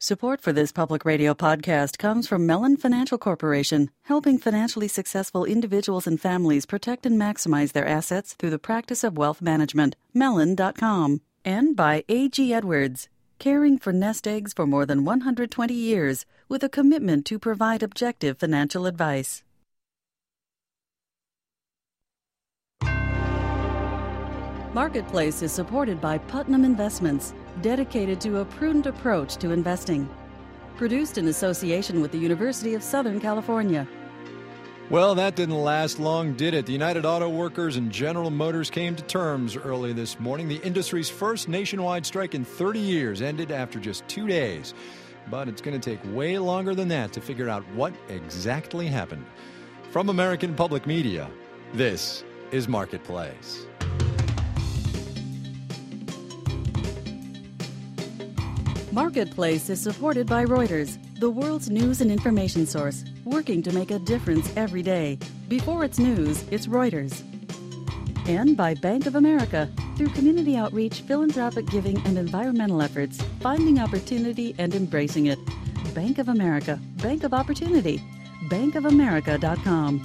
Support for this public radio podcast comes from Mellon Financial Corporation, helping financially successful individuals and families protect and maximize their assets through the practice of wealth management. Mellon.com. And by A.G. Edwards, caring for nest eggs for more than 120 years with a commitment to provide objective financial advice. Marketplace is supported by Putnam Investments, dedicated to a prudent approach to investing. Produced in association with the University of Southern California. Well, that didn't last long, did it? The United Auto Workers and General Motors came to terms early this morning. The industry's first nationwide strike in 30 years ended after just 2 days. But it's going to take way longer than that to figure out what exactly happened. From American Public Media, this is Marketplace. Marketplace is supported by Reuters, the world's news and information source, working to make a difference every day. Before it's news, it's Reuters. And by Bank of America, through community outreach, philanthropic giving, and environmental efforts, finding opportunity and embracing it. Bank of America, Bank of Opportunity. BankofAmerica.com.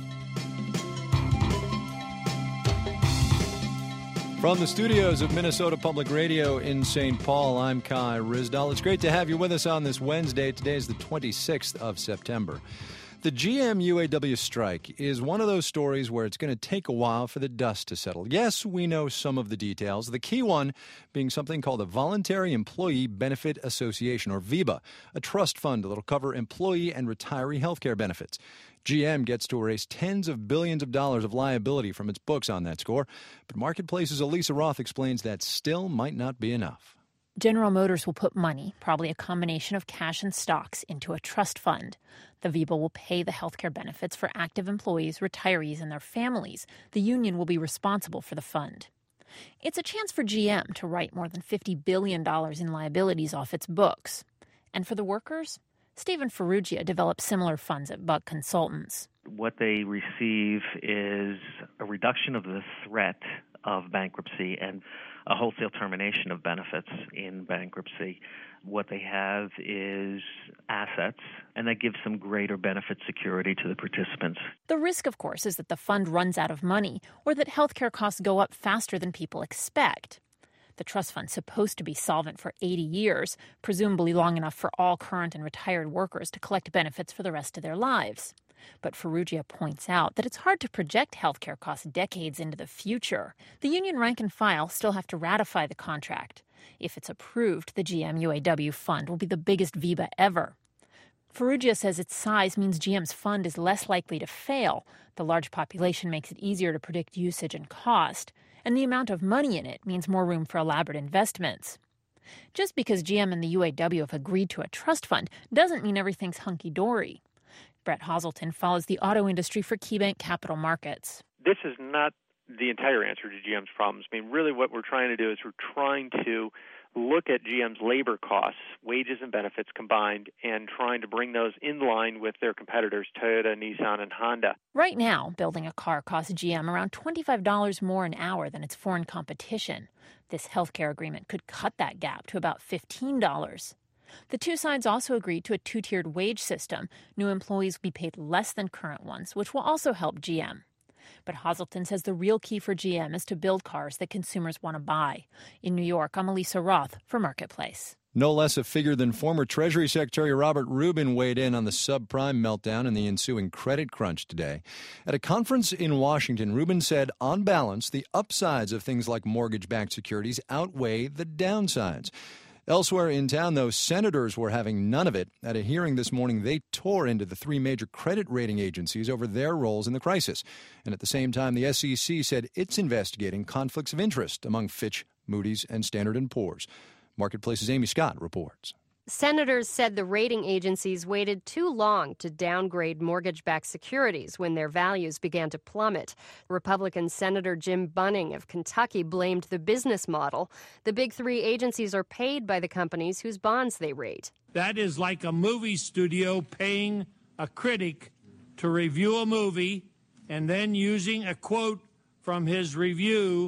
From the studios of Minnesota Public Radio in St. Paul, I'm Kai Ryssdal. It's great to have you with us on this Wednesday. Today is the 26th of September. The GM UAW strike is one of those stories where it's going to take a while for the dust to settle. Yes, we know some of the details, the key one being something called a Voluntary Employee Benefit Association, or VEBA, a trust fund that will cover employee and retiree health care benefits. GM gets to erase tens of billions of dollars of liability from its books on that score, but Marketplace's Elisa Roth explains that still might not be enough. General Motors will put money, probably a combination of cash and stocks, into a trust fund. The VEBA will pay the health care benefits for active employees, retirees, and their families. The union will be responsible for the fund. It's a chance for GM to write more than $50 billion in liabilities off its books. And for the workers? Stephen Ferrugia developed similar funds at Buck Consultants. What they receive is a reduction of the threat of bankruptcy and a wholesale termination of benefits in bankruptcy. What they have is assets, and that gives some greater benefit security to the participants. The risk, of course, is that the fund runs out of money or that healthcare costs go up faster than people expect. The trust fund's supposed to be solvent for 80 years, presumably long enough for all current and retired workers to collect benefits for the rest of their lives. But Ferrugia points out that it's hard to project healthcare costs decades into the future. The union rank and file still have to ratify the contract. If it's approved, the GM UAW fund will be the biggest VEBA ever. Ferrugia says its size means GM's fund is less likely to fail. The large population makes it easier to predict usage and cost. And the amount of money in it means more room for elaborate investments. Just because GM and the UAW have agreed to a trust fund doesn't mean everything's hunky-dory. Brett Hazelton follows the auto industry for KeyBank Capital Markets. This is not the entire answer to GM's problems. I mean, really what we're trying to do is we're trying to look at GM's labor costs, wages and benefits combined, and trying to bring those in line with their competitors, Toyota, Nissan, and Honda. Right now, building a car costs GM around $25 more an hour than its foreign competition. This healthcare agreement could cut that gap to about $15. The two sides also agreed to a two-tiered wage system. New employees will be paid less than current ones, which will also help GM. But Hazelton says the real key for GM is to build cars that consumers want to buy. In New York, I'm Elisa Roth for Marketplace. No less a figure than former Treasury Secretary Robert Rubin weighed in on the subprime meltdown and the ensuing credit crunch today. At a conference in Washington, Rubin said, on balance, the upsides of things like mortgage-backed securities outweigh the downsides. Elsewhere in town, though, senators were having none of it. At a hearing this morning, they tore into the three major credit rating agencies over their roles in the crisis. And at the same time, the SEC said it's investigating conflicts of interest among Fitch, Moody's, and Standard & Poor's. Marketplace's Amy Scott reports. Senators said the rating agencies waited too long to downgrade mortgage-backed securities when their values began to plummet. Republican Senator Jim Bunning of Kentucky blamed the business model. The big three agencies are paid by the companies whose bonds they rate. That is like a movie studio paying a critic to review a movie and then using a quote from his review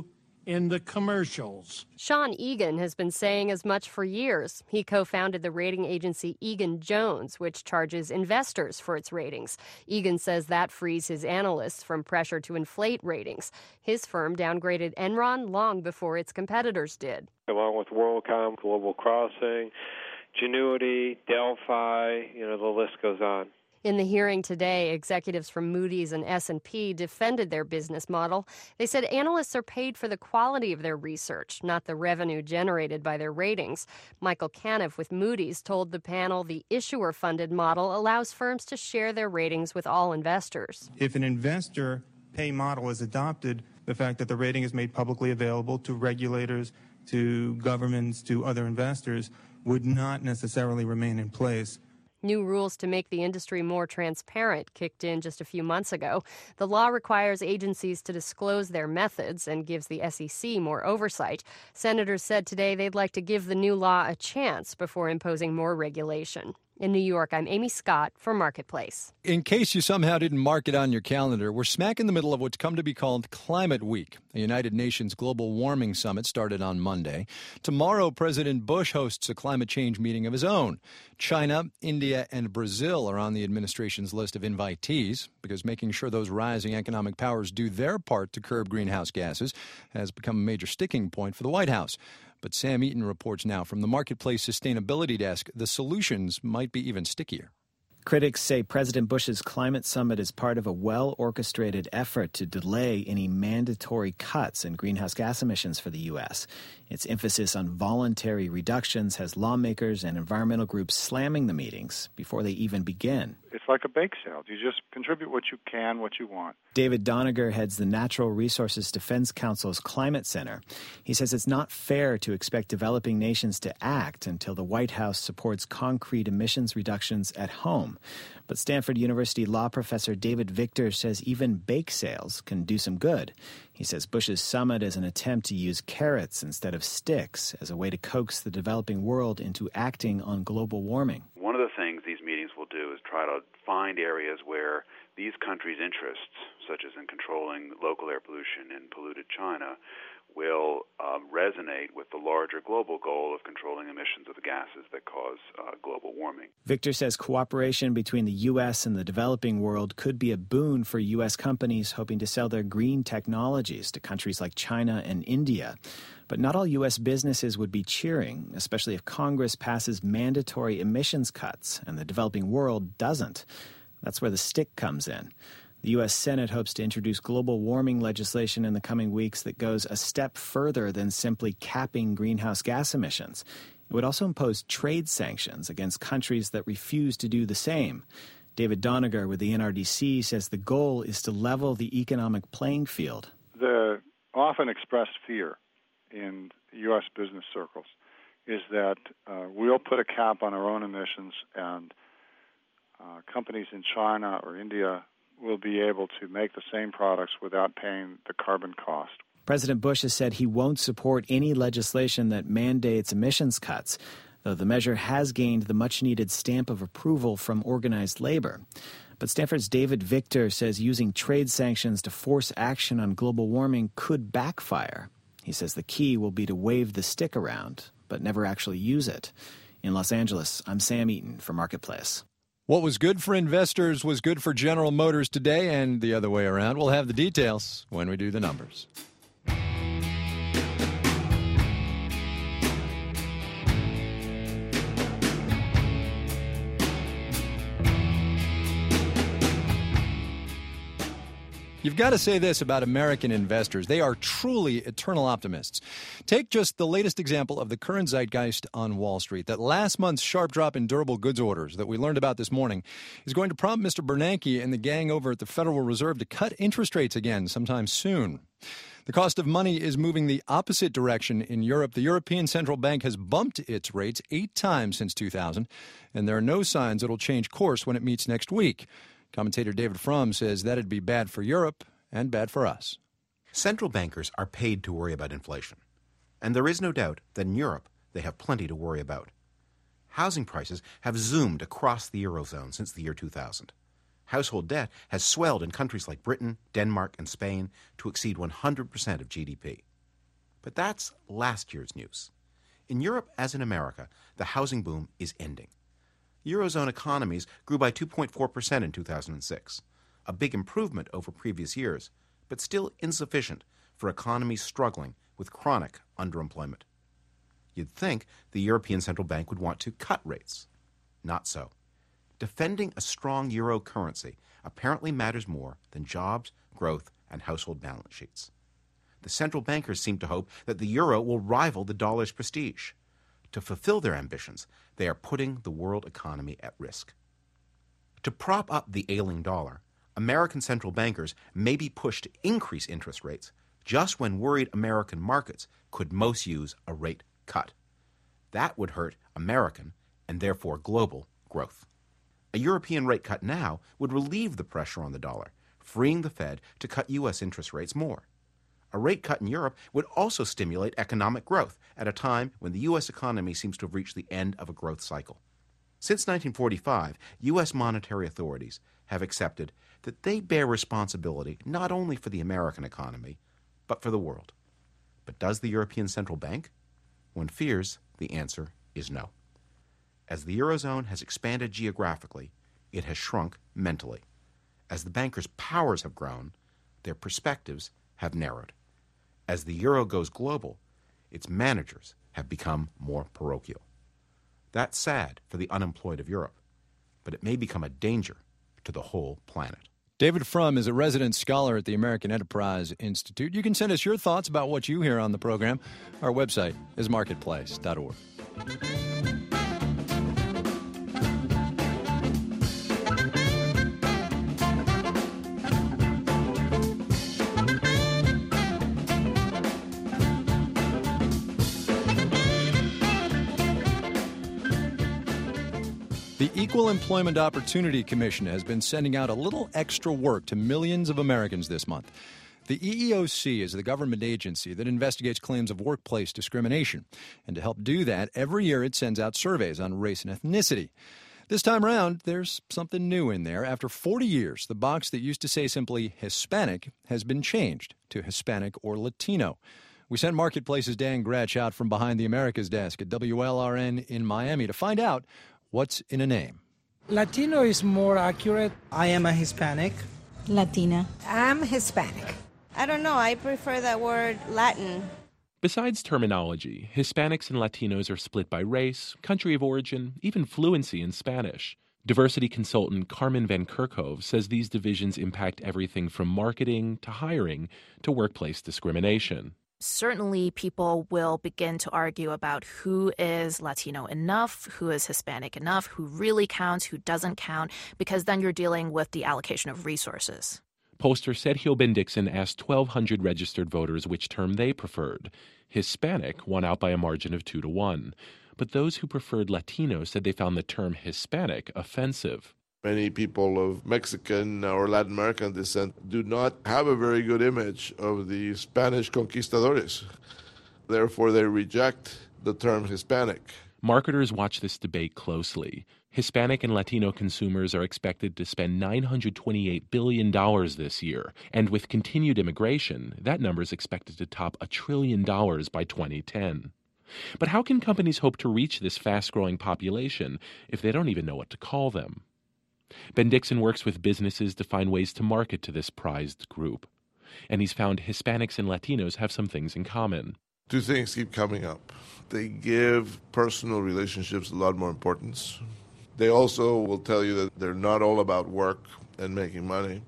in the commercials. Sean Egan has been saying as much for years. He co-founded the rating agency Egan-Jones, which charges investors for its ratings. Egan says that frees his analysts from pressure to inflate ratings. His firm downgraded Enron long before its competitors did. Along with WorldCom, Global Crossing, Genuity, Delphi, the list goes on. In the hearing today, executives from Moody's and S&P defended their business model. They said analysts are paid for the quality of their research, not the revenue generated by their ratings. Michael Caniff with Moody's told the panel the issuer-funded model allows firms to share their ratings with all investors. If an investor pay model is adopted, the fact that the rating is made publicly available to regulators, to governments, to other investors would not necessarily remain in place. New rules to make the industry more transparent kicked in just a few months ago. The law requires agencies to disclose their methods and gives the SEC more oversight. Senators said today they'd like to give the new law a chance before imposing more regulation. In New York, I'm Amy Scott for Marketplace. In case you somehow didn't mark it on your calendar, we're smack in the middle of what's come to be called Climate Week. The United Nations Global Warming Summit started on Monday. Tomorrow, President Bush hosts a climate change meeting of his own. China, India, and Brazil are on the administration's list of invitees because making sure those rising economic powers do their part to curb greenhouse gases has become a major sticking point for the White House. But Sam Eaton reports now from the Marketplace Sustainability Desk, the solutions might be even stickier. Critics say President Bush's climate summit is part of a well-orchestrated effort to delay any mandatory cuts in greenhouse gas emissions for the U.S. Its emphasis on voluntary reductions has lawmakers and environmental groups slamming the meetings before they even begin. It's like a bake sale. You just contribute what you can, what you want. David Doniger heads the Natural Resources Defense Council's Climate Center. He says it's not fair to expect developing nations to act until the White House supports concrete emissions reductions at home. But Stanford University law professor David Victor says even bake sales can do some good. He says Bush's summit is an attempt to use carrots instead of sticks as a way to coax the developing world into acting on global warming. One of the things these meetings will do is try to find areas where these countries' interests, such as in controlling local air pollution in polluted China, will resonate with the larger global goal of controlling emissions of the gases that cause global warming. Victor says cooperation between the U.S. and the developing world could be a boon for U.S. companies hoping to sell their green technologies to countries like China and India. But not all U.S. businesses would be cheering, especially if Congress passes mandatory emissions cuts and the developing world doesn't. That's where the stick comes in. The U.S. Senate hopes to introduce global warming legislation in the coming weeks that goes a step further than simply capping greenhouse gas emissions. It would also impose trade sanctions against countries that refuse to do the same. David Doniger with the NRDC says the goal is to level the economic playing field. The often expressed fear in U.S. business circles is that we'll put a cap on our own emissions and companies in China or India will be able to make the same products without paying the carbon cost. President Bush has said he won't support any legislation that mandates emissions cuts, though the measure has gained the much-needed stamp of approval from organized labor. But Stanford's David Victor says using trade sanctions to force action on global warming could backfire. He says the key will be to wave the stick around, but never actually use it. In Los Angeles, I'm Sam Eaton for Marketplace. What was good for investors was good for General Motors today, and the other way around. We'll have the details when we do the numbers. You've got to say this about American investors. They are truly eternal optimists. Take just the latest example of the current zeitgeist on Wall Street. That last month's sharp drop in durable goods orders that we learned about this morning is going to prompt Mr. Bernanke and the gang over at the Federal Reserve to cut interest rates again sometime soon. The cost of money is moving the opposite direction in Europe. The European Central Bank has bumped its rates 8 times since 2000, and there are no signs it'll change course when it meets next week. Commentator David Frum says that'd be bad for Europe and bad for us. Central bankers are paid to worry about inflation. And there is no doubt that in Europe they have plenty to worry about. Housing prices have zoomed across the Eurozone since the year 2000. Household debt has swelled in countries like Britain, Denmark, and Spain to exceed 100% of GDP. But that's last year's news. In Europe, as in America, the housing boom is ending. Eurozone economies grew by 2.4% in 2006, a big improvement over previous years, but still insufficient for economies struggling with chronic underemployment. You'd think the European Central Bank would want to cut rates. Not so. Defending a strong euro currency apparently matters more than jobs, growth, and household balance sheets. The central bankers seem to hope that the euro will rival the dollar's prestige. To fulfill their ambitions, they are putting the world economy at risk. To prop up the ailing dollar, American central bankers may be pushed to increase interest rates just when worried American markets could most use a rate cut. That would hurt American, and therefore global, growth. A European rate cut now would relieve the pressure on the dollar, freeing the Fed to cut U.S. interest rates more. A rate cut in Europe would also stimulate economic growth at a time when the U.S. economy seems to have reached the end of a growth cycle. Since 1945, U.S. monetary authorities have accepted that they bear responsibility not only for the American economy, but for the world. But does the European Central Bank? One fears the answer is no. As the Eurozone has expanded geographically, it has shrunk mentally. As the bankers' powers have grown, their perspectives have narrowed. As the euro goes global, its managers have become more parochial. That's sad for the unemployed of Europe, but it may become a danger to the whole planet. David Frum is a resident scholar at the American Enterprise Institute. You can send us your thoughts about what you hear on the program. Our website is marketplace.org. The Equal Employment Opportunity Commission has been sending out a little extra work to millions of Americans this month. The EEOC is the government agency that investigates claims of workplace discrimination. And to help do that, every year it sends out surveys on race and ethnicity. This time around, there's something new in there. After 40 years, the box that used to say simply Hispanic has been changed to Hispanic or Latino. We sent Marketplace's Dan Gretsch out from behind the America's desk at WLRN in Miami to find out what's in a name. Latino is more accurate. I am a Hispanic. Latina. I'm Hispanic. I don't know. I prefer that word Latin. Besides terminology, Hispanics and Latinos are split by race, country of origin, even fluency in Spanish. Diversity consultant Carmen Van Kerkhove says these divisions impact everything from marketing to hiring to workplace discrimination. Certainly, people will begin to argue about who is Latino enough, who is Hispanic enough, who really counts, who doesn't count, because then you're dealing with the allocation of resources. Pollster Sergio Bendixen asked 1,200 registered voters which term they preferred. Hispanic won out by a margin of 2-1. But those who preferred Latino said they found the term Hispanic offensive. Many people of Mexican or Latin American descent do not have a very good image of the Spanish conquistadores. Therefore, they reject the term Hispanic. Marketers watch this debate closely. Hispanic and Latino consumers are expected to spend $928 billion this year. And with continued immigration, that number is expected to top $1 trillion by 2010. But how can companies hope to reach this fast-growing population if they don't even know what to call them? Bendixen works with businesses to find ways to market to this prized group. And he's found Hispanics and Latinos have some things in common. Two things keep coming up. They give personal relationships a lot more importance. They also will tell you that they're not all about work and making money,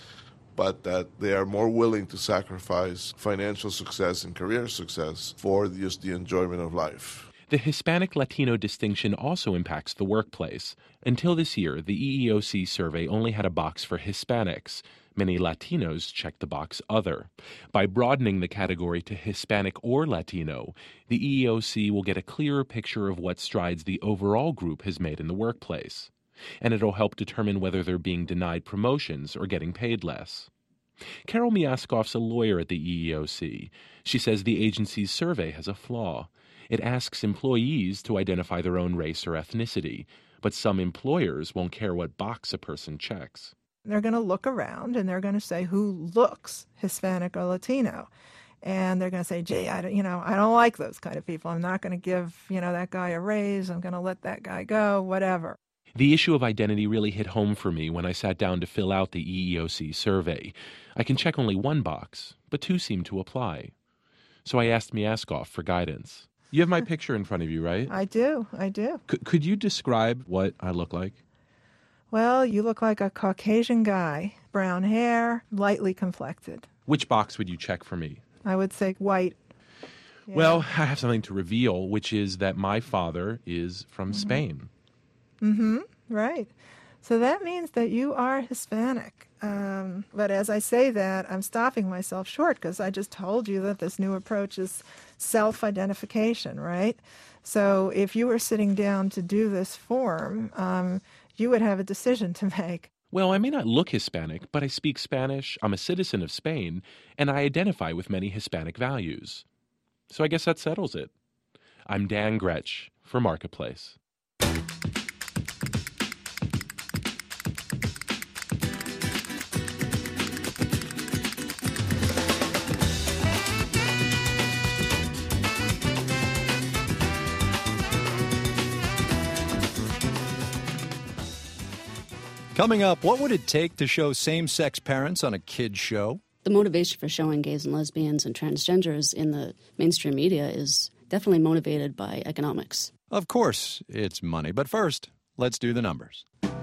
but that they are more willing to sacrifice financial success and career success for just the enjoyment of life. The Hispanic-Latino distinction also impacts the workplace. Until this year, the EEOC survey only had a box for Hispanics. Many Latinos checked the box Other. By broadening the category to Hispanic or Latino, the EEOC will get a clearer picture of what strides the overall group has made in the workplace. And it'll help determine whether they're being denied promotions or getting paid less. Carol Miaskoff's a lawyer at the EEOC. She says the agency's survey has a flaw. It asks employees to identify their own race or ethnicity, but some employers won't care what box a person checks. They're going to look around and they're going to say who looks Hispanic or Latino. And they're going to say, gee, I don't like those kind of people. I'm not going to give, that guy a raise. I'm going to let that guy go, whatever. The issue of identity really hit home for me when I sat down to fill out the EEOC survey. I can check only one box, but two seem to apply. So I asked Miaskov for guidance. You have my picture in front of you, right? I do. Could you describe what I look like? Well, you look like a Caucasian guy, brown hair, lightly complected. Which box would you check for me? I would say white. Yeah. Well, I have something to reveal, which is that my father is from Spain. Mm-hmm. Right. So that means that you are Hispanic. But as I say that, I'm stopping myself short because I just told you that this new approach is self-identification, right? So if you were sitting down to do this form, you would have a decision to make. Well, I may not look Hispanic, but I speak Spanish, I'm a citizen of Spain, and I identify with many Hispanic values. So I guess that settles it. I'm Dan Gretsch for Marketplace. Coming up, what would it take to show same-sex parents on a kids' show? The motivation for showing gays and lesbians and transgenders in the mainstream media is definitely motivated by economics. Of course, it's money. But first, let's do the numbers.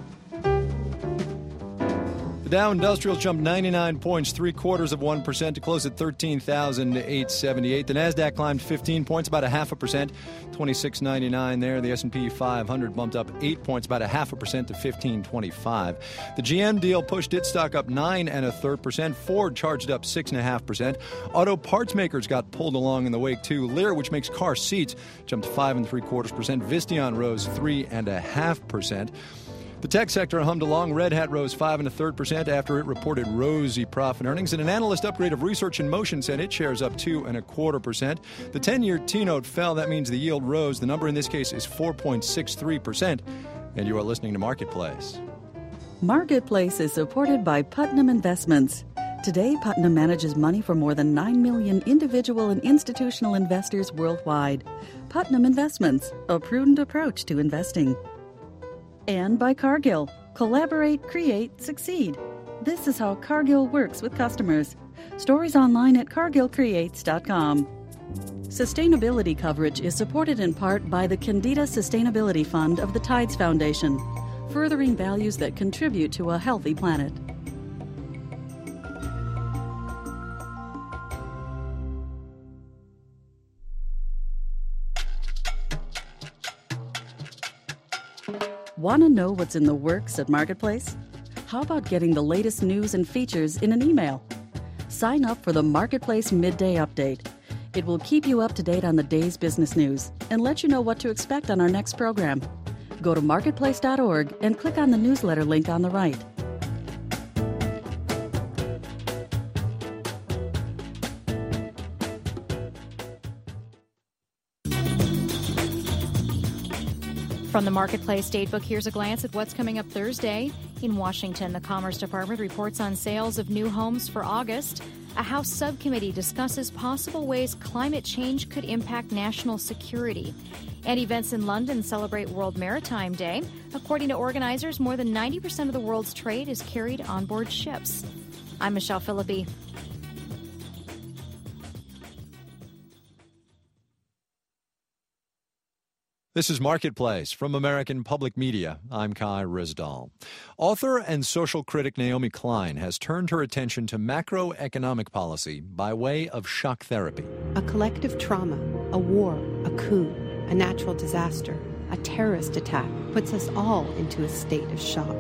The Dow Industrials jumped 99 points, 0.75% to close at 13,878. The Nasdaq climbed 15 points, about 0.5%, 26.99 there. The S&P 500 bumped up 8 points, about 0.5% to 15.25. The GM deal pushed its stock up 9.33%. Ford charged up 6.5%. Auto parts makers got pulled along in the wake too. Lear, which makes car seats, jumped 5.75%. Visteon rose 3.5%. The tech sector hummed along. Red Hat rose 5.33% after it reported rosy profit earnings, and an analyst upgrade of Research in Motion sent its shares up 2.25%. The 10-year T-note fell. That means the yield rose. The number in this case is 4.63%. And you are listening to Marketplace. Marketplace is supported by Putnam Investments. Today, Putnam manages money for more than 9 million individual and institutional investors worldwide. Putnam Investments, a prudent approach to investing. And by Cargill. Collaborate, create, succeed. This is how Cargill works with customers. Stories online at cargillcreates.com. Sustainability coverage is supported in part by the Candida Sustainability Fund of the Tides Foundation, furthering values that contribute to a healthy planet. Want to know what's in the works at Marketplace? How about getting the latest news and features in an email? Sign up for the Marketplace Midday Update. It will keep you up to date on the day's business news and let you know what to expect on our next program. Go to marketplace.org and click on the newsletter link on the right. From the Marketplace Datebook, here's a glance at what's coming up Thursday. In Washington, the Commerce Department reports on sales of new homes for August. A House subcommittee discusses possible ways climate change could impact national security. And events in London celebrate World Maritime Day. According to organizers, more than 90% of the world's trade is carried on board ships. I'm Michelle Philippi. This is Marketplace from American Public Media. I'm Kai Ryssdal. Author and social critic Naomi Klein has turned her attention to macroeconomic policy by way of shock therapy. A collective trauma, a war, a coup, a natural disaster, a terrorist attack puts us all into a state of shock.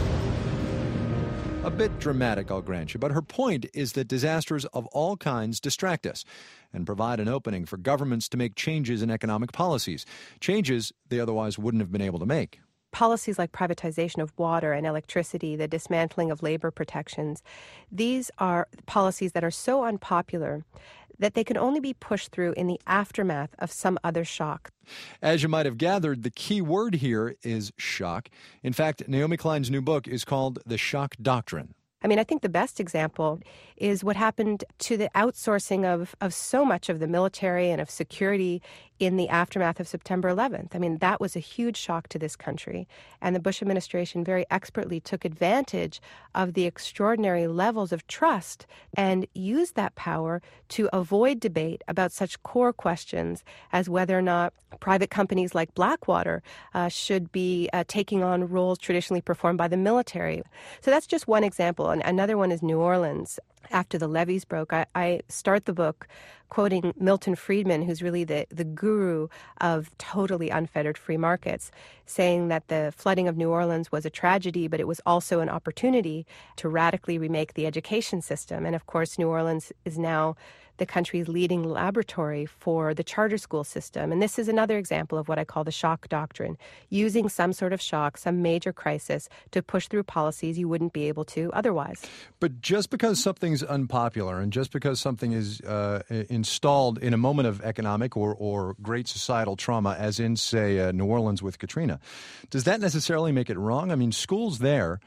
A bit dramatic, I'll grant you, but her point is that disasters of all kinds distract us and provide an opening for governments to make changes in economic policies, changes they otherwise wouldn't have been able to make. Policies like privatization of water and electricity, the dismantling of labor protections, these are policies that are so unpopular that they can only be pushed through in the aftermath of some other shock. As you might have gathered, the key word here is shock. In fact, Naomi Klein's new book is called The Shock Doctrine. I mean, I think the best example is what happened to the outsourcing of so much of the military and of security in the aftermath of September 11th. I mean, that was a huge shock to this country. And the Bush administration very expertly took advantage of the extraordinary levels of trust and used that power to avoid debate about such core questions as whether or not private companies like Blackwater should be taking on roles traditionally performed by the military. So that's just one example. And another one is New Orleans. After the levees broke, I start the book quoting Milton Friedman, who's really the guru of totally unfettered free markets, saying that the flooding of New Orleans was a tragedy, but it was also an opportunity to radically remake the education system. And of course, New Orleans is now the country's leading laboratory for the charter school system. And this is another example of what I call the shock doctrine, using some sort of shock, some major crisis, to push through policies you wouldn't be able to otherwise. But just because something's unpopular and just because something is installed in a moment of economic or great societal trauma, as in, say, New Orleans with Katrina, does that necessarily make it wrong? I mean, schools there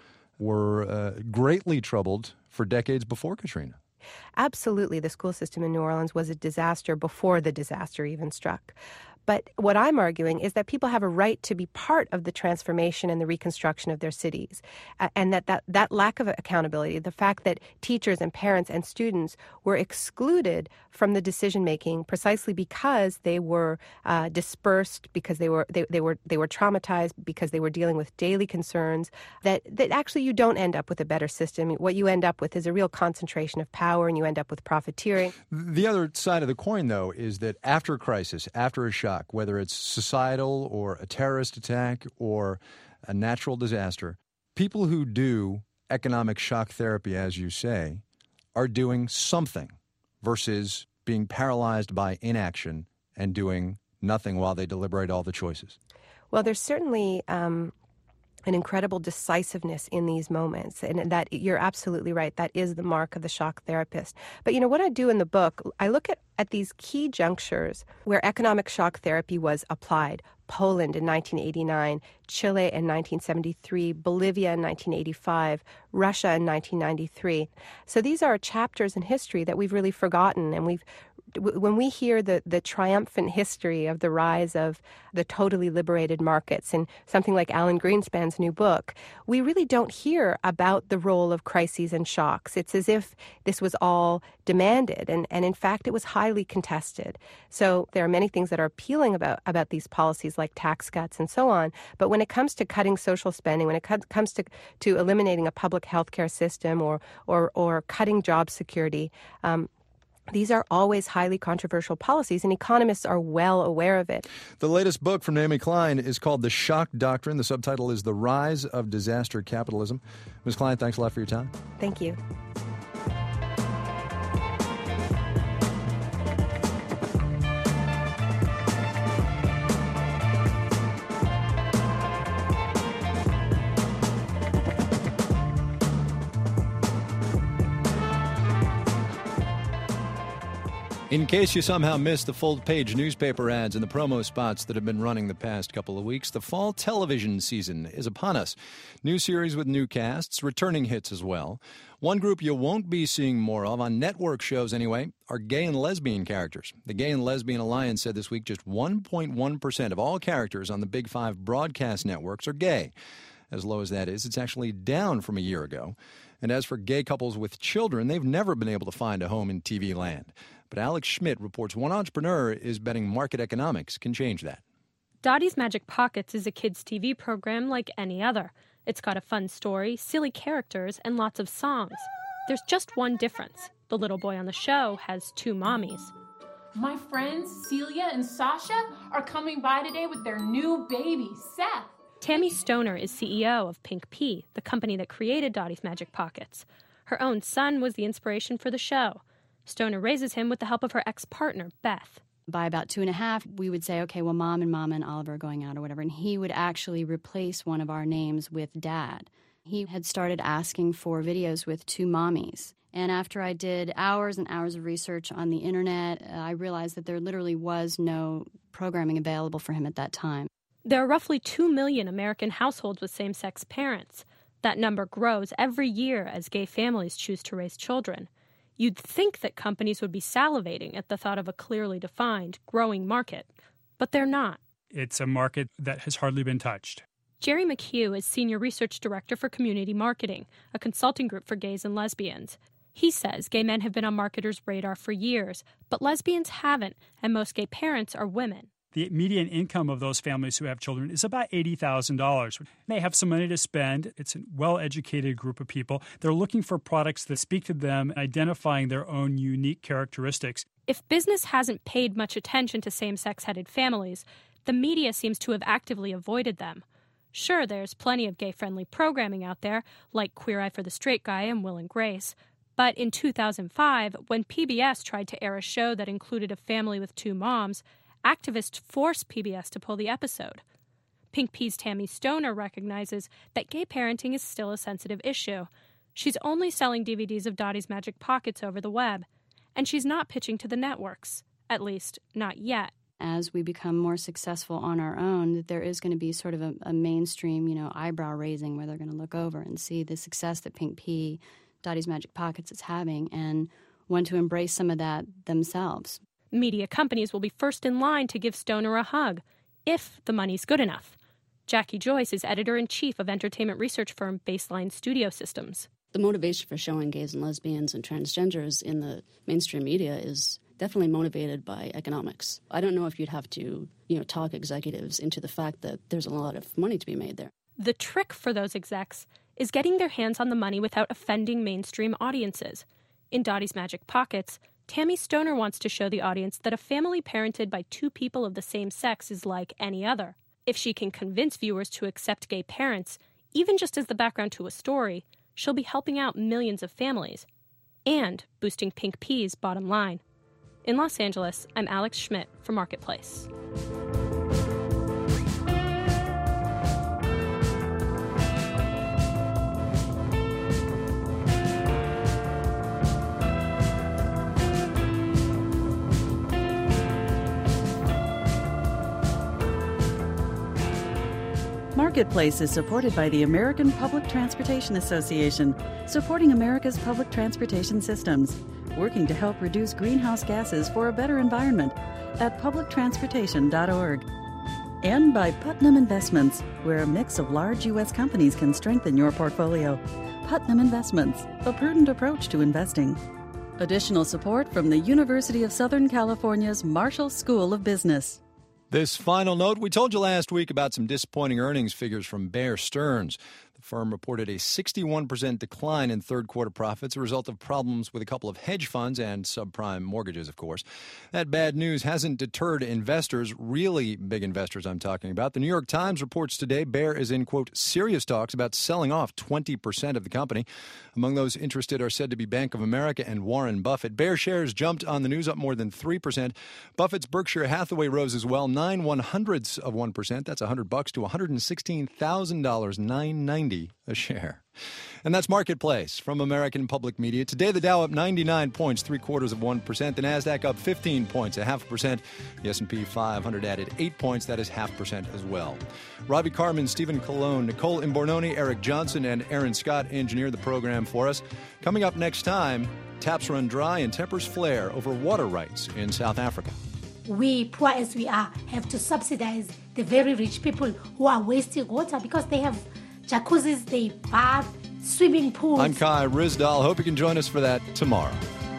were greatly troubled for decades before Katrina. Absolutely, the school system in New Orleans was a disaster before the disaster even struck. But what I'm arguing is that people have a right to be part of the transformation and the reconstruction of their cities. And that lack of accountability, the fact that teachers and parents and students were excluded from the decision-making precisely because they were dispersed, because they were traumatized, because they were dealing with daily concerns, that actually you don't end up with a better system. What you end up with is a real concentration of power, and you end up with profiteering. The other side of the coin, though, is that after a crisis, after a shock, whether it's societal or a terrorist attack or a natural disaster, people who do economic shock therapy, as you say, are doing something versus being paralyzed by inaction and doing nothing while they deliberate all the choices. Well, there's certainly an incredible decisiveness in these moments. And that, you're absolutely right, that is the mark of the shock therapist. But, what I do in the book, I look at these key junctures where economic shock therapy was applied. Poland in 1989, Chile in 1973, Bolivia in 1985, Russia in 1993. So these are chapters in history that we've really forgotten, and when we hear the triumphant history of the rise of the totally liberated markets in something like Alan Greenspan's new book, we really don't hear about the role of crises and shocks. It's as if this was all demanded, and in fact it was highly contested. So there are many things that are appealing about these policies like tax cuts and so on, but when it comes to cutting social spending, when it comes to eliminating a public health care system or cutting job security, these are always highly controversial policies, and economists are well aware of it. The latest book from Naomi Klein is called The Shock Doctrine. The subtitle is The Rise of Disaster Capitalism. Ms. Klein, thanks a lot for your time. Thank you. In case you somehow missed the full-page newspaper ads and the promo spots that have been running the past couple of weeks, the fall television season is upon us. New series with new casts, returning hits as well. One group you won't be seeing more of, on network shows anyway, are gay and lesbian characters. The Gay and Lesbian Alliance said this week just 1.1% of all characters on the Big Five broadcast networks are gay. As low as that is, it's actually down from a year ago. And as for gay couples with children, they've never been able to find a home in TV land. But Alex Schmidt reports one entrepreneur is betting market economics can change that. Dottie's Magic Pockets is a kids' TV program like any other. It's got a fun story, silly characters, and lots of songs. There's just one difference. The little boy on the show has two mommies. My friends Celia and Sasha are coming by today with their new baby, Seth. Tammy Stoner is CEO of Pink Pea, the company that created Dottie's Magic Pockets. Her own son was the inspiration for the show. Stoner raises him with the help of her ex-partner, Beth. By about 2.5, we would say, okay, well, Mom and Oliver are going out or whatever, and he would actually replace one of our names with Dad. He had started asking for videos with two mommies. And after I did hours and hours of research on the internet, I realized that there literally was no programming available for him at that time. There are roughly 2 million American households with same-sex parents. That number grows every year as gay families choose to raise children. You'd think that companies would be salivating at the thought of a clearly defined, growing market, but they're not. It's a market that has hardly been touched. Jerry McHugh is Senior Research Director for Community Marketing, a consulting group for gays and lesbians. He says gay men have been on marketers' radar for years, but lesbians haven't, and most gay parents are women. The median income of those families who have children is about $80,000. They have some money to spend. It's a well-educated group of people. They're looking for products that speak to them, identifying their own unique characteristics. If business hasn't paid much attention to same-sex-headed families, the media seems to have actively avoided them. Sure, there's plenty of gay-friendly programming out there, like Queer Eye for the Straight Guy and Will and Grace. But in 2005, when PBS tried to air a show that included a family with two moms, activists forced PBS to pull the episode. Pink P's Tammy Stoner recognizes that gay parenting is still a sensitive issue. She's only selling DVDs of Dottie's Magic Pockets over the web, and she's not pitching to the networks, at least not yet. As we become more successful on our own, there is going to be sort of a mainstream, eyebrow raising where they're going to look over and see the success that Pink P, Dottie's Magic Pockets is having and want to embrace some of that themselves. Media companies will be first in line to give Stoner a hug, if the money's good enough. Jackie Joyce is editor-in-chief of entertainment research firm Baseline Studio Systems. The motivation for showing gays and lesbians and transgenders in the mainstream media is definitely motivated by economics. I don't know if you'd have to, talk executives into the fact that there's a lot of money to be made there. The trick for those execs is getting their hands on the money without offending mainstream audiences. In Dottie's Magic Pockets, Tammy Stoner wants to show the audience that a family parented by two people of the same sex is like any other. If she can convince viewers to accept gay parents, even just as the background to a story, she'll be helping out millions of families and boosting Pink P's bottom line. In Los Angeles, I'm Alex Schmidt for Marketplace. Marketplace is supported by the American Public Transportation Association, supporting America's public transportation systems, working to help reduce greenhouse gases for a better environment at publictransportation.org. And by Putnam Investments, where a mix of large U.S. companies can strengthen your portfolio. Putnam Investments, a prudent approach to investing. Additional support from the University of Southern California's Marshall School of Business. This final note, we told you last week about some disappointing earnings figures from Bear Stearns. The firm reported a 61% decline in third-quarter profits, a result of problems with a couple of hedge funds and subprime mortgages, of course. That bad news hasn't deterred investors, really big investors I'm talking about. The New York Times reports today Bear is in, quote, serious talks about selling off 20% of the company. Among those interested are said to be Bank of America and Warren Buffett. Bear shares jumped on the news, up more than 3%. Buffett's Berkshire Hathaway rose as well, 0.09%. That's $100 to $116,000, $9.90 a share. And that's Marketplace from American Public Media. Today, the Dow up 99 points, 0.75%. The Nasdaq up 15 points, 0.5%. The S&P 500 added 8 points. That is 0.5% as well. Robbie Carmen, Stephen Colon, Nicole Imbornoni, Eric Johnson, and Aaron Scott engineered the program for us. Coming up next time, taps run dry and tempers flare over water rights in South Africa. We, poor as we are, have to subsidize the very rich people who are wasting water because they have jacuzzis, they bath, swimming pools. I'm Kai Ryssdal. Hope you can join us for that tomorrow.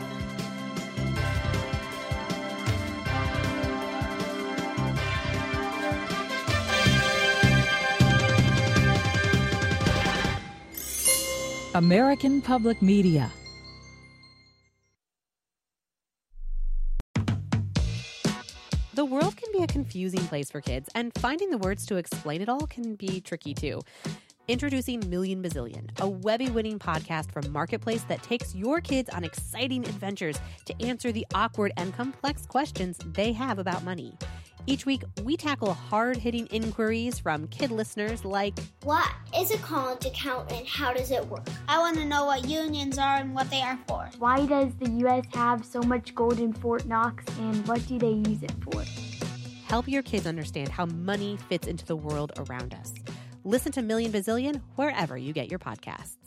American Public Media. The world can be a confusing place for kids, and finding the words to explain it all can be tricky too. Introducing Million Bazillion, a Webby-winning podcast from Marketplace that takes your kids on exciting adventures to answer the awkward and complex questions they have about money. Each week, we tackle hard-hitting inquiries from kid listeners like, what is a college account and how does it work? I want to know what unions are and what they are for. Why does the U.S. have so much gold in Fort Knox and what do they use it for? Help your kids understand how money fits into the world around us. Listen to Million Bazillion wherever you get your podcasts.